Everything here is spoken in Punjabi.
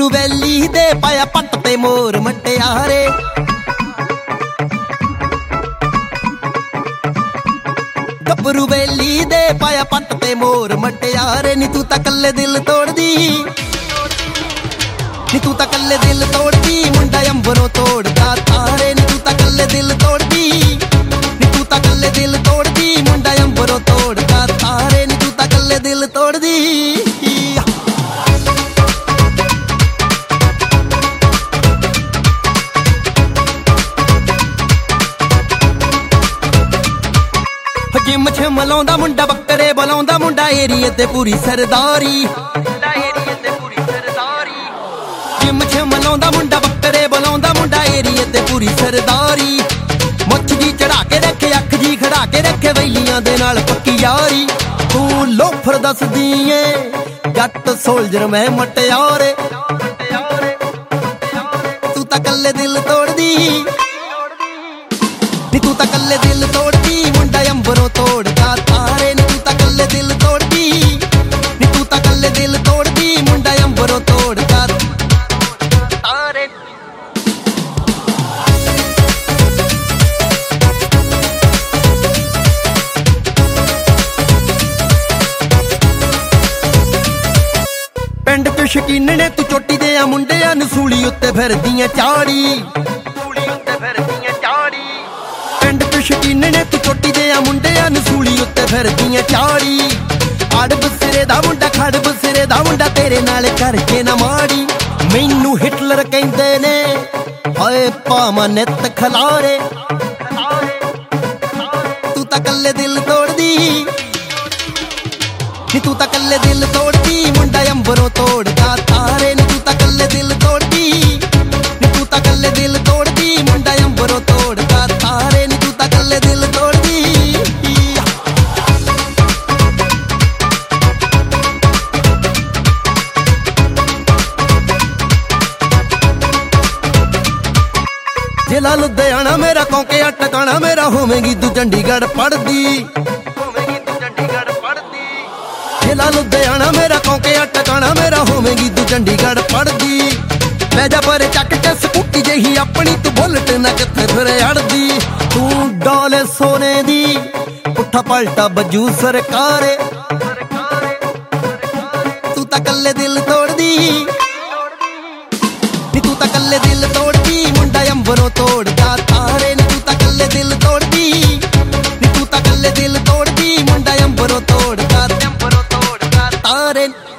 ਗੱਭਰੂ ਵੈਲੀ ਦੇ ਪਾਇਆ ਪੱਟ ਤੇ ਮੋਰ ਮਟਿਆਰੇ ਗੱਭਰੂ ਵੈਲੀ ਦੇ ਪਾਇਆ ਪੱਟ ਤੇ ਮੋਰ ਮਟਿਆਰੇ ਨੀ ਤੂੰ ਤਾਂ ਕੱਲੇ ਦਿਲ ਤੋੜਦੀ ਨੀ ਤੂੰ ਤਾਂ ਕੱਲੇ ਦਿਲ ਤੋੜਦੀ ਮੁੰਡਾ ਅੰਬਰੋਂ ਤੋੜਦਾ ਤਾਰੇ ਨੀ ਤੂੰ ਤਾਂ ਕੱਲੇ ਦਿਲ ਤੋੜਦੀ ਨੀ ਤੂੰ ਤਾਂ ਕੱਲੇ ਦਿਲ ਤੋੜਦੀ ਮੁੰਡਾ ਅੰਬਰੋਂ ਤੋੜਦਾ ਤਾਰੇ ਨੀ ਤੂੰ ਤਾਂ ਕੱਲੇ ਦਿਲ ਤੋੜਦੀ ਜਿਮ ਛਿਮ ਲਾਉਂਦਾ ਮੁੰਡਾ ਬੱਕਰੇ ਬੁਲਾਉਂਦਾ ਮੁੰਡਾ ਏਰੀਏ ਤੇ ਪੂਰੀ ਸਰਦਾਰੀ ਜਿਮ ਛਿਮ ਲਾਉਂਦਾ ਮੁੰਡਾ ਬੱਕਰੇ ਬੁਲਾਉਂਦਾ ਮੁੰਡਾ ਏਰੀਏ ਤੇ ਪੂਰੀ ਸਰਦਾਰੀ ਮੁੱਛ ਜੀ ਚੜਾ ਕੇ ਰੱਖੇ ਅੱਖ ਜੀ ਖੜਾ ਕੇ ਰੱਖੇ ਵੈਲੀਆਂ ਦੇ ਨਾਲ ਪੱਕੀ ਯਾਰੀ ਤੂੰ ਲੋਫਰ ਦੱਸਦੀ ਏ ਜੱਟ ਸੋਲਜਰ ਮੈਂ ਮਟਿਆਰੇ ਤੂੰ ਤਾਂ ਕੱਲੇ ਦਿਲ ਤੋੜਦੀ ਨੀ ਤੂੰ ਤਾਂ ਕੱਲੇ ਦਿਲ ਤੋੜਦੀ ਮੁੰਡਾ ਅੰਬਰੋਂ ਤੋੜਦਾ ਤਾਰੇ ਨੀ ਤੂੰ ਤਾਂ ਕੱਲੇ ਦਿਲ ਤੋੜਦੀ ਨੀ ਤੂੰ ਤਾਂ ਕੱਲੇ ਦਿਲ ਤੋੜਦੀ ਮੁੰਡਾ ਅੰਬਰੋਂ ਤੋੜਦਾ ਤਾਰੇ ਪਿੰਡ ਚ ਸ਼ਕੀਨ ਨੇ ਤੂੰ ਚੋਟੀ ਦੇ ਆ ਮੁੰਡਿਆਂ ਨੂੰ ਸੂਲੀ ਉੱਤੇ ਫਿਰਦੀਆਂ ਚਾੜੀ ਪਿੰਡ ਚ ਸ਼ਕੀਨ ਨੇ ਤੂੰ ਚੋਟੀ ਦੇ ਆ ਮੁੰਡਿਆਂ ਨੂੰ ਸੂਲੀ ਉੱਤੇ ਫਿਰਦੀਆਂ ਚਾੜੀ ਅੜਬ ਸਿਰੇ ਦਾ ਮੁੰਡਾ ਖੜਬ ਸਿਰੇ ਦਾ ਮੁੰਡਾ ਤੇਰੇ ਨਾਲ ਕਰਕੇ ਨਾ ਮਾੜੀ ਮੈਨੂੰ ਹਿਟਲਰ ਕਹਿੰਦੇ ਨੇ ਹਾਏ ਭਾਵਾਂ ਨਿੱਤ ਖਲਾਰੇ ਤੂੰ ਤਾਂ ਕੱਲੇ ਦਿਲ ਤੋੜਦੀ ਨੀ ਤੂੰ ਤਾਂ ਕੱਲੇ ਦਿਲ ਤੋੜਦੀ ਮੁੰਡਾ ਅੰਬਰੋਂ ਤੋੜਦਾ ਤਾਰੇ ਨੀ ਤੂੰ ਤਾਂ ਕੱਲੇ ਦਿਲ ਤੋੜਦੀ ਨੀ ਤੂੰ ਤਾਂ ਕੱਲੇ ਦਿਲ ਤੋੜਦੀ ਮੁੰਡਾ ਅੰਬਰੋਂ ਤੋੜਦਾ ਤਾਰੇ ਨੀ ਤੂੰ ਤਾਂ ਕੱਲੇ ਦਿਲ ਤੋੜਦੀ ਜ਼ਿਲ੍ਹਾ ਲੁਧਿਆਣਾ ਮੇਰਾ ਕੌਂਕੇ ਟਿਕਾਣਾ ਮੇਰਾ ਹੋਵੇਂਗੀ ਤੂੰ ਚੰਡੀਗੜ੍ਹ ਪੜ੍ਹਦੀ ਜ਼ਿਲ੍ਹਾ ਲੁਧਿਆਣਾ ਮੇਰਾ ਕੌਂਕੇ ਟਿਕਾਣਾ ਮੇਰਾ ਹੋਵੇਂਗੀ ਤੂੰ ਚੰਡੀਗੜ੍ਹ ਪੜ੍ਹਦੀ ਲੈ ਜਾ ਪਰ ਚੱਕ ਕੇ ਸਕੂਟੀ ਜਿਹੀ ਆਪਣੀ ਤੂੰ ਬੁਲਟ ਨਾ ਕਿੱਥੇ ਫਿਰ ਅੜਦੀ ਤੂੰ ਡੋਲੇ ਸੋਨੇ ਦੀ ਪੁੱਠਾ ਪਲਟਾ ਬੱਜੂ ਸਰਕਾਰੇ ਤੂੰ ਤਾਂ ਕੱਲੇ ਦਿਲ ਤੋੜਦੀ ਨੀ ਤੂੰ ਤਾਂ ਕੱਲੇ ਦਿਲ ਤੋੜਦੀ ਮੁੰਡਾ ਅੰਬਰੋਂ ਤੋੜਦਾ ਤਾਰੇ ਨੀ ਤੂੰ ਤਾਂ ਕੱਲੇ ਦਿਲ ਤੋੜਦੀ ਨੀ ਤੂੰ ਤਾਂ ਕੱਲੇ ਦਿਲ ਤੋੜਦੀ ਮੁੰਡਾ ਅੰਬਰੋਂ ਤੋੜਦਾ ਤਾਰੇ